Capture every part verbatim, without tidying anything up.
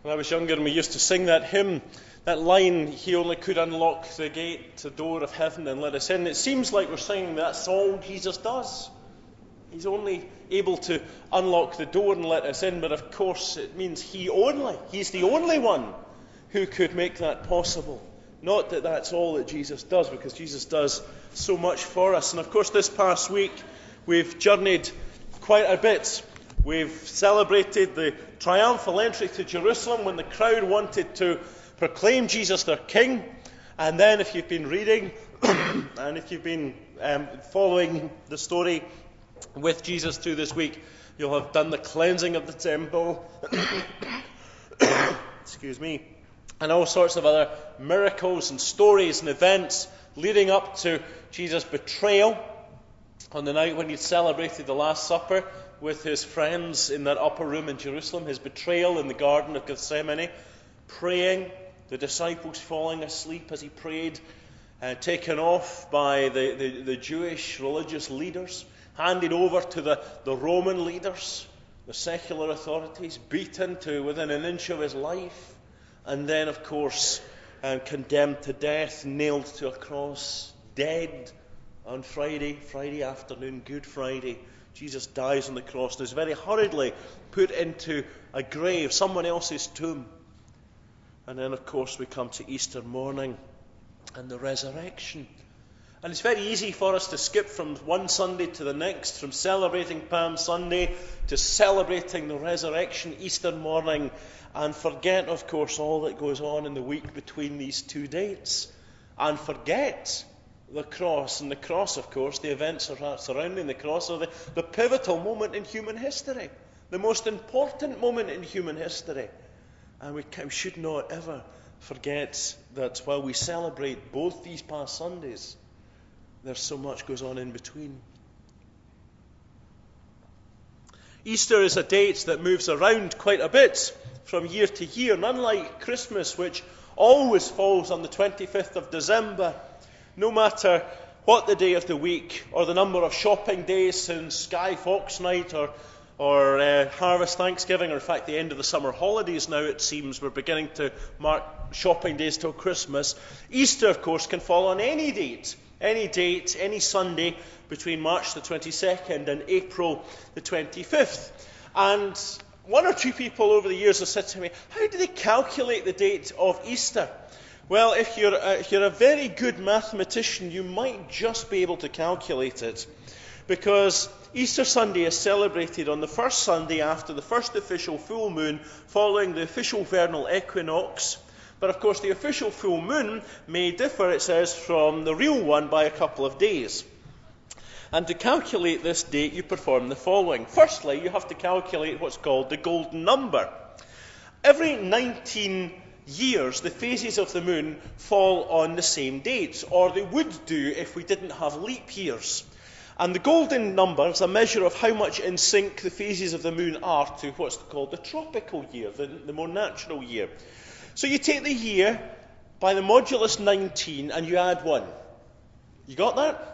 When I was younger and we used to sing that hymn, that line, he only could unlock the gate, the door of heaven and let us in. It seems like we're singing that's all Jesus does. He's only able to unlock the door and let us in, but of course it means he only, he's the only one who could make that possible. Not that that's all that Jesus does, because Jesus does so much for us. And of course this past week we've journeyed quite a bit. We've celebrated the triumphal entry to Jerusalem when the crowd wanted to proclaim Jesus their king. And then if you've been reading and if you've been um, following the story with Jesus through this week, you'll have done the cleansing of the temple. Excuse me. And all sorts of other miracles and stories and events leading up to Jesus' betrayal on the night when he celebrated the Last Supper with his friends in that upper room in Jerusalem, his betrayal in the Garden of Gethsemane, praying, the disciples falling asleep as he prayed, uh, taken off by the, the, the Jewish religious leaders, handed over to the, the Roman leaders, the secular authorities, beaten to within an inch of his life, and then, of course, um, condemned to death, nailed to a cross, dead on Friday, Friday afternoon, Good Friday. Jesus dies on the cross and is very hurriedly put into a grave, someone else's tomb. And then, of course, we come to Easter morning and the resurrection. And it's very easy for us to skip from one Sunday to the next, from celebrating Palm Sunday to celebrating the resurrection Easter morning, and forget, of course, all that goes on in the week between these two dates. And forget the cross. And the cross, of course, the events surrounding the cross are the, the pivotal moment in human history, the most important moment in human history. And we, we should not ever forget that while we celebrate both these past Sundays, there's so much goes on in between. Easter is a date that moves around quite a bit from year to year, and unlike Christmas, which always falls on the twenty-fifth of December, no matter what the day of the week or the number of shopping days since Sky Fox Night or, or uh, Harvest Thanksgiving, or in fact the end of the summer holidays now, it seems we're beginning to mark shopping days till Christmas. Easter, of course, can fall on any date, any date, any Sunday between March the twenty-second and April the twenty-fifth. And one or two people over the years have said to me, how do they calculate the date of Easter? Well, if you're, a, if you're a very good mathematician, you might just be able to calculate it. Because Easter Sunday is celebrated on the first Sunday after the first official full moon, following the official vernal equinox. But of course, the official full moon may differ, it says, from the real one by a couple of days. And to calculate this date, you perform the following. Firstly, you have to calculate what's called the golden number. Every nineteen years, the phases of the moon fall on the same dates, or they would do if we didn't have leap years. And the golden number is a measure of how much in sync the phases of the moon are to what's called the tropical year, the, the more natural year. So you take the year by the modulus nineteen and you add one. You got that?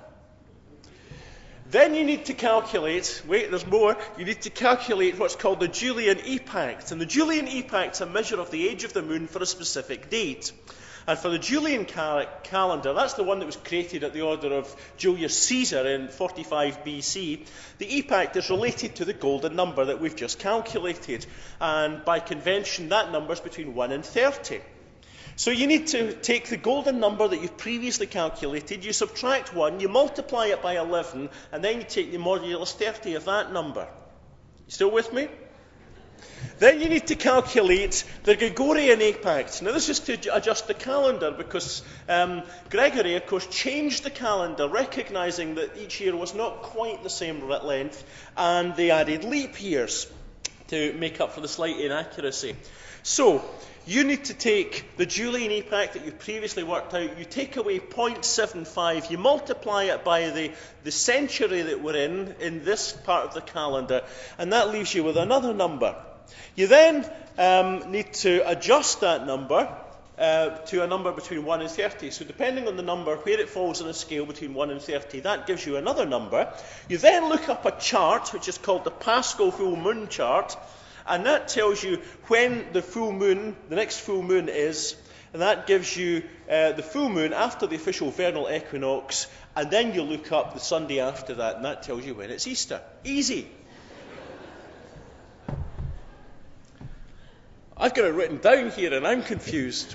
Then you need to calculate, wait, there's more, you need to calculate what's called the Julian epact. And the Julian epact is a measure of the age of the moon for a specific date. And for the Julian cal- calendar, that's the one that was created at the order of Julius Caesar in forty-five B C, the epact is related to the golden number that we've just calculated. And by convention, that number is between one and thirty. So you need to take the golden number that you've previously calculated, you subtract one, you multiply it by eleven, and then you take the modulus thirty of that number. You still with me? Then you need to calculate the Gregorian epact. Now this is to adjust the calendar, because um, Gregory, of course, changed the calendar, recognising that each year was not quite the same length, and they added leap years to make up for the slight inaccuracy. So, you need to take the Julian epact that you previously worked out, you take away zero point seven five, you multiply it by the, the century that we're in, in this part of the calendar, and that leaves you with another number. You then um, need to adjust that number uh, to a number between one and thirty. So depending on the number, where it falls on a scale between one and thirty, that gives you another number. You then look up a chart, which is called the Paschal full moon chart, And that tells you when the full moon, the next full moon is, and that gives you uh, the full moon after the official vernal equinox, and then you look up the Sunday after that, and that tells you when it's Easter. Easy. I've got it written down here, and I'm confused.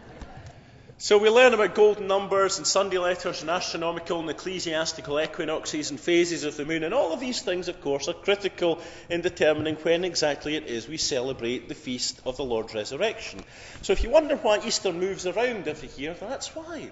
So we learn about golden numbers and Sunday letters and astronomical and ecclesiastical equinoxes and phases of the moon, and all of these things, of course, are critical in determining when exactly it is we celebrate the feast of the Lord's resurrection. So if you wonder why Easter moves around every year, that's why.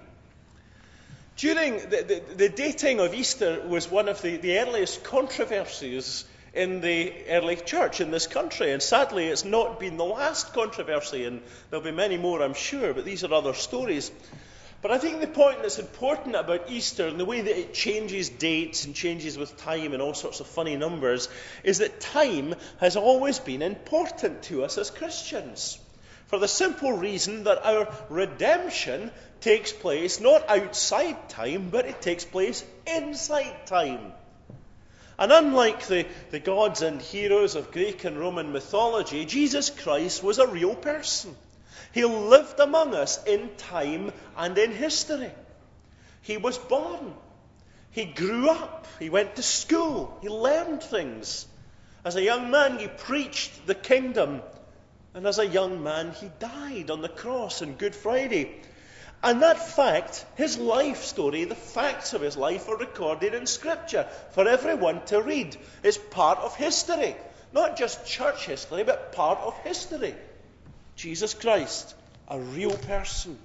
During the, the, the dating of Easter was one of the, the earliest controversies in the early church in this country, and sadly it's not been the last controversy, and there'll be many more, I'm sure, but these are other stories. But I think the point that's important about Easter and the way that it changes dates and changes with time and all sorts of funny numbers is that time has always been important to us as Christians, for the simple reason that our redemption takes place not outside time, but it takes place inside time. And unlike the, the gods and heroes of Greek and Roman mythology, Jesus Christ was a real person. He lived among us in time and in history. He was born. He grew up. He went to school. He learned things. As a young man, he preached the kingdom. And as a young man, he died on the cross on Good Friday. And that fact, his life story, the facts of his life are recorded in Scripture for everyone to read. It's part of history. Not just church history, but part of history. Jesus Christ, a real person.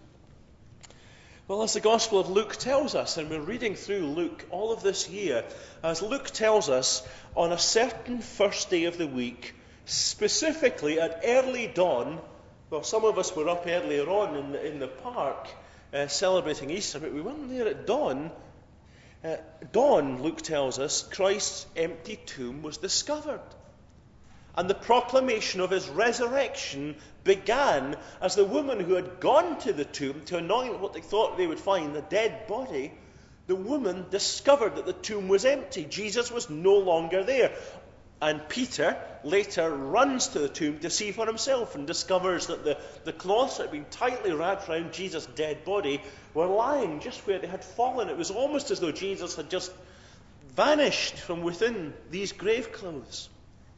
Well, as the Gospel of Luke tells us, and we're reading through Luke all of this year, as Luke tells us, on a certain first day of the week, specifically at early dawn, well, some of us were up earlier on in the, in the park, Uh, celebrating Easter, but we weren't there at dawn. Uh, dawn, Luke tells us, Christ's empty tomb was discovered. And the proclamation of his resurrection began as the woman who had gone to the tomb to anoint what they thought they would find, the dead body, the woman discovered that the tomb was empty. Jesus was no longer there. And Peter later runs to the tomb to see for himself and discovers that the, the cloths that had been tightly wrapped around Jesus' dead body were lying just where they had fallen. It was almost as though Jesus had just vanished from within these grave clothes.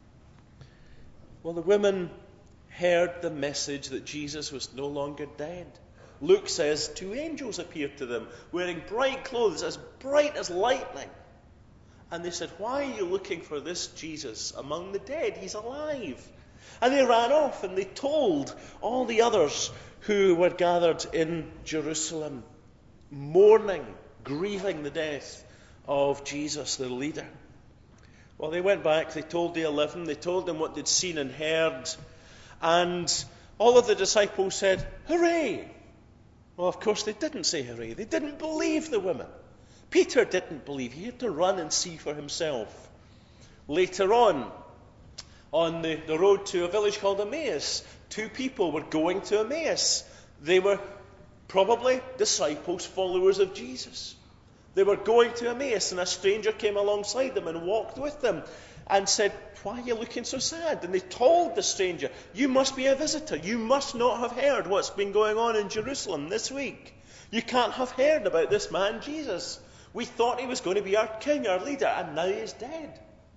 Well, the women heard the message that Jesus was no longer dead. Luke says two angels appeared to them wearing bright clothes, as bright as lightning. And they said, "Why are you looking for this Jesus among the dead? He's alive." And they ran off and they told all the others who were gathered in Jerusalem, mourning, grieving the death of Jesus, their leader. Well, they went back, they told the eleven, they told them what they'd seen and heard. And all of the disciples said, "Hooray!" Well, of course, they didn't say hooray. They didn't believe the women. Peter didn't believe. He had to run and see for himself. Later on, on the, the road to a village called Emmaus, two people were going to Emmaus. They were probably disciples, followers of Jesus. They were going to Emmaus, and a stranger came alongside them and walked with them and said, "Why are you looking so sad?" And they told the stranger, "You must be a visitor. You must not have heard what's been going on in Jerusalem this week. You can't have heard about this man, Jesus. We thought he was going to be our king, our leader, and now he's dead."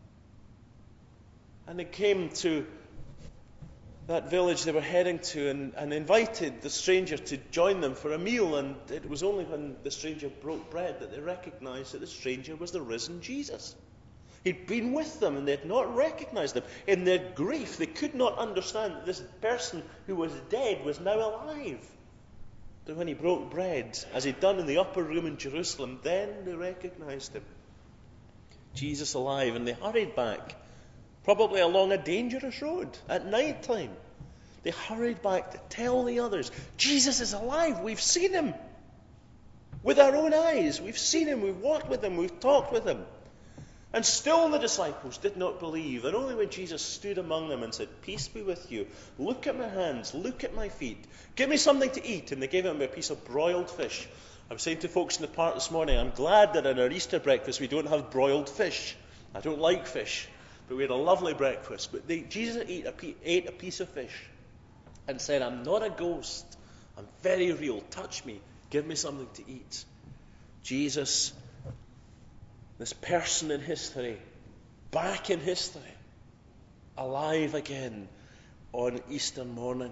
And they came to that village they were heading to and, and invited the stranger to join them for a meal. And it was only when the stranger broke bread that they recognized that the stranger was the risen Jesus. He'd been with them and they had not recognized him. In their grief, they could not understand that this person who was dead was now alive. But when he broke bread, as he'd done in the upper room in Jerusalem, then they recognized him. Jesus alive, and they hurried back, probably along a dangerous road at night time. They hurried back to tell the others, "Jesus is alive, we've seen him. With our own eyes, we've seen him, we've walked with him, we've talked with him." And still the disciples did not believe. And only when Jesus stood among them and said, "Peace be with you. Look at my hands. Look at my feet. Give me something to eat." And they gave him a piece of broiled fish. I was saying to folks in the park this morning, I'm glad that in our Easter breakfast we don't have broiled fish. I don't like fish. but we had a lovely breakfast. But they, Jesus ate a, ate a piece of fish and said, I'm not a ghost. I'm very real. Touch me. Give me something to eat. Jesus, this person in history, back in history, alive again on Easter morning.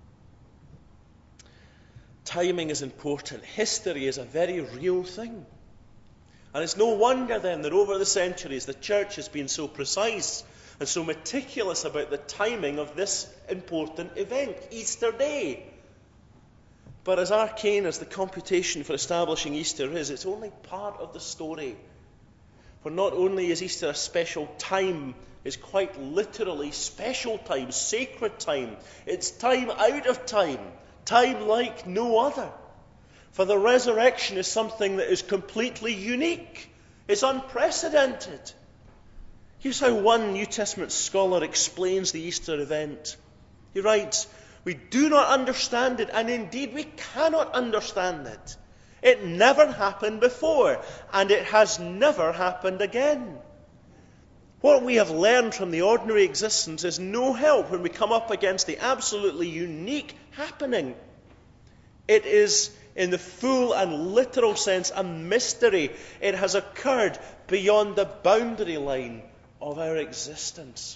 Timing is important. History is a very real thing. And it's no wonder then that over the centuries the church has been so precise and so meticulous about the timing of this important event, Easter Day. But as arcane as the computation for establishing Easter is, it's only part of the story. For not only is Easter a special time, it's quite literally special time, sacred time. It's time out of time, time like no other. For the resurrection is something that is completely unique. It's unprecedented. Here's how one New Testament scholar explains the Easter event. He writes, we do not understand it, and indeed we cannot understand it. It never happened before, and it has never happened again. What we have learned from the ordinary existence is no help when we come up against the absolutely unique happening. It is, in the full and literal sense, a mystery. It has occurred beyond the boundary line of our existence.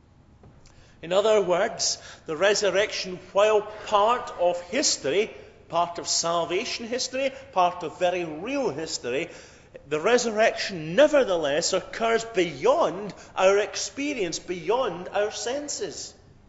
In other words, the resurrection, while part of history, part of salvation history, part of very real history, the resurrection nevertheless occurs beyond our experience, beyond our senses.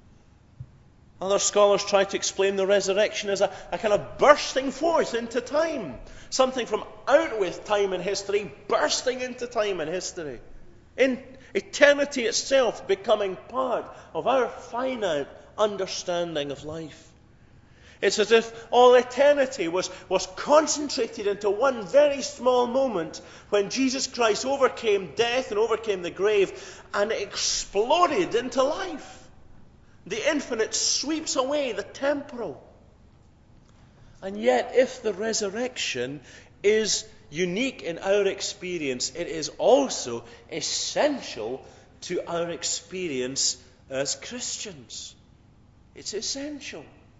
Other scholars try to explain the resurrection as a, a kind of bursting forth into time. Something from out with time and history, bursting into time and history. In eternity itself becoming part of our finite understanding of life. It's as if all eternity was, was concentrated into one very small moment when Jesus Christ overcame death and overcame the grave and exploded into life. The infinite sweeps away the temporal. And yet, if the resurrection is unique in our experience, it is also essential to our experience as Christians. It's essential.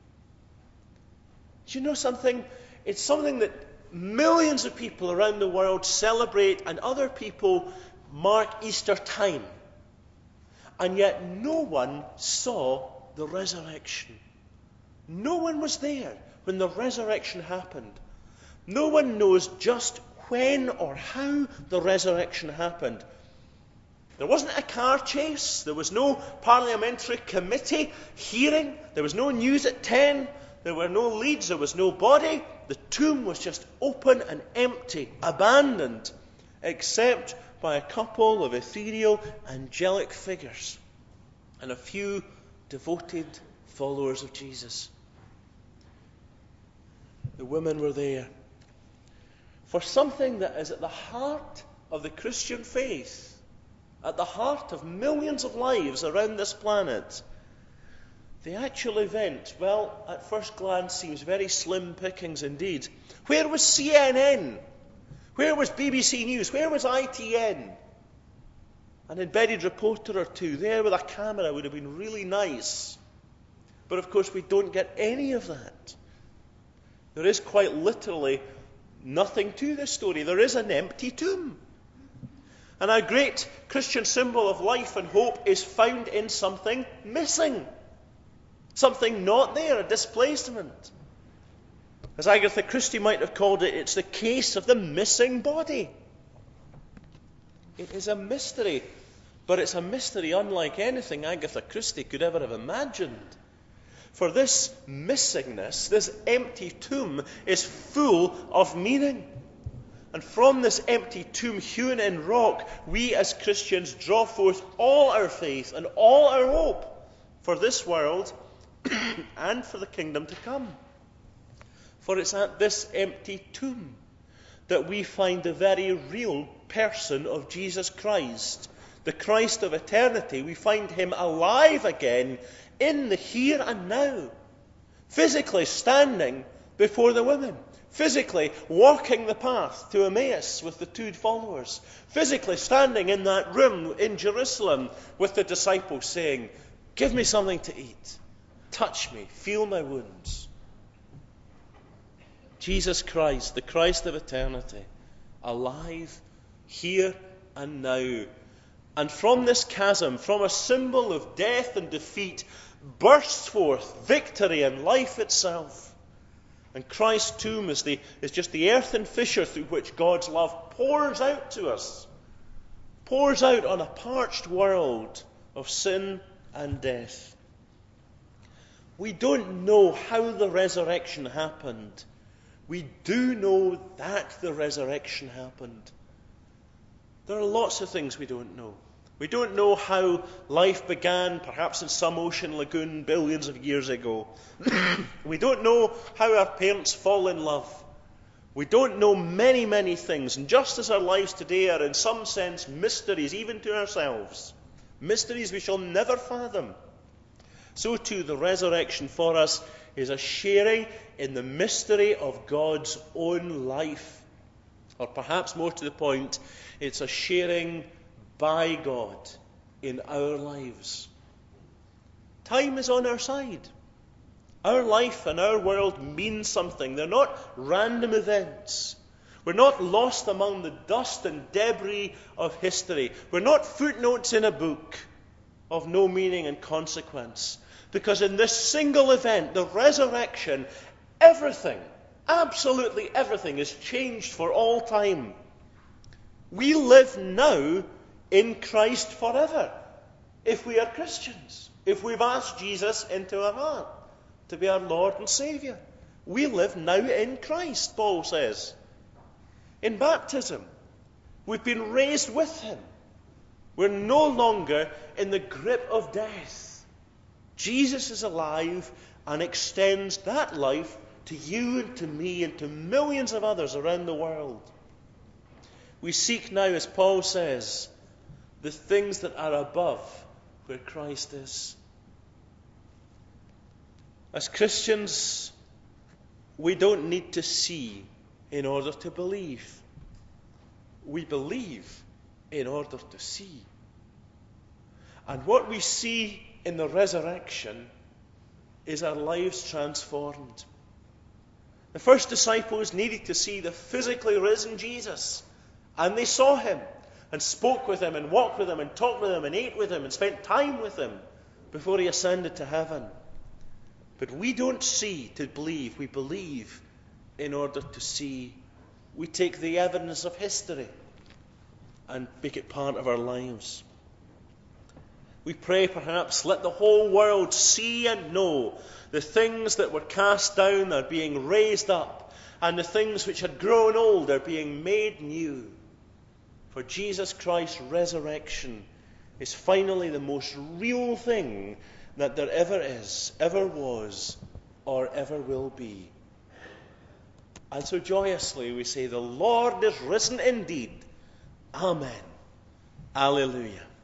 Do you know something? It's something that millions of people around the world celebrate, and other people mark Easter time. And yet no one saw the resurrection. No one was there when the resurrection happened. No one knows just when or how the resurrection happened. There wasn't a car chase. There was no parliamentary committee hearing. There was no news at ten. There were no leads. There was no body. The tomb was just open and empty, abandoned, except by a couple of ethereal, angelic figures and a few devoted followers of Jesus. The women were there for something that is at the heart of the Christian faith, at the heart of millions of lives around this planet. The actual event, well, at first glance seems very slim pickings indeed. Where was C N N? Where was B B C News? Where was I T N? An embedded reporter or two there with a camera would have been really nice. But of course we don't get any of that. There is quite literally nothing to this story. There is an empty tomb. And our great Christian symbol of life and hope is found in something missing. Something not there, a displacement. As Agatha Christie might have called it, it's the case of the missing body. It is a mystery, but it's a mystery unlike anything Agatha Christie could ever have imagined. For this missingness, this empty tomb, is full of meaning. And from this empty tomb hewn in rock, we as Christians draw forth all our faith and all our hope for this world and for the kingdom to come. For it's at this empty tomb that we find the very real person of Jesus Christ, the Christ of eternity. We find him alive again in the here and now, physically standing before the women. Physically walking the path to Emmaus with the two followers. Physically standing in that room in Jerusalem with the disciples saying, "Give me something to eat. Touch me. Feel my wounds." Jesus Christ, the Christ of eternity, alive here and now. And from this chasm, from a symbol of death and defeat, bursts forth victory and life itself. And Christ's tomb is, the, is just the earthen fissure through which God's love pours out to us. Pours out on a parched world of sin and death. We don't know how the resurrection happened. We do know that the resurrection happened. There are lots of things we don't know. We don't know how life began, perhaps in some ocean lagoon billions of years ago. We don't know how our parents fall in love. We don't know many, many things. And just as our lives today are in some sense mysteries, even to ourselves, mysteries we shall never fathom, so too the resurrection for us is a sharing in the mystery of God's own life. Or perhaps more to the point, it's a sharing by God in our lives. Time is on our side. Our life and our world mean something. They're not random events. We're not lost among the dust and debris of history. We're not footnotes in a book of no meaning and consequence. Because in this single event, the resurrection, everything, absolutely everything is changed for all time. We live now in Christ forever, if we are Christians, if we've asked Jesus into our heart to be our Lord and Saviour. We live now in Christ, Paul says. In baptism, we've been raised with him. We're no longer in the grip of death. Jesus is alive and extends that life to you and to me and to millions of others around the world. We seek now, as Paul says, the things that are above where Christ is. As Christians, we don't need to see in order to believe. We believe in order to see. And what we see in the resurrection is our lives transformed. The first disciples needed to see the physically risen Jesus, and they saw him and spoke with him and walked with him and talked with him and ate with him and spent time with him before he ascended to heaven. But we don't see to believe. We believe in order to see. We take the evidence of history and make it part of our lives. We pray, perhaps, let the whole world see and know the things that were cast down are being raised up, and the things which had grown old are being made new. For Jesus Christ's resurrection is finally the most real thing that there ever is, ever was, or ever will be. And so joyously we say, the Lord is risen indeed. Amen. Alleluia.